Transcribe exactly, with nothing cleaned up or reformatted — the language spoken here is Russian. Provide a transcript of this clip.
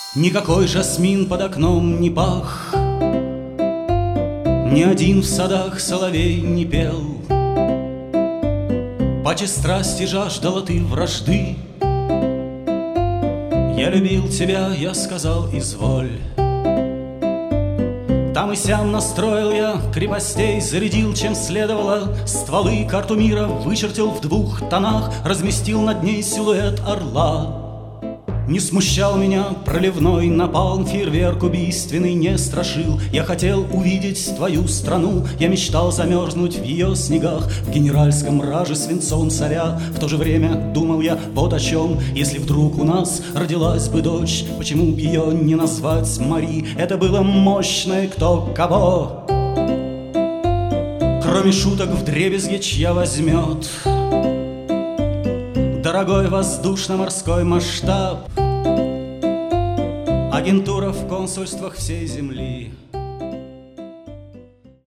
Никакой жасмин под окном не пах, ни один в садах соловей не пел. Паче страсти жаждала ты вражды. Я любил тебя, я сказал, изволь. Там и сям настроил я крепостей, зарядил, чем следовало, стволы, карту мира вычертил в двух тонах, разместил над ней силуэт орла. Не смущал меня проливной напалм, фейерверк убийственный не страшил. Я хотел увидеть твою страну, я мечтал замерзнуть в ее снегах, в генеральском мраже свинцом царя. В то же время думал я вот о чем: если вдруг у нас родилась бы дочь, почему б ее не назвать Мари? Это было мощное кто кого, кроме шуток вдребезги, чья возьмет дорогой воздушно-морской масштаб, агентура в консульствах всей земли.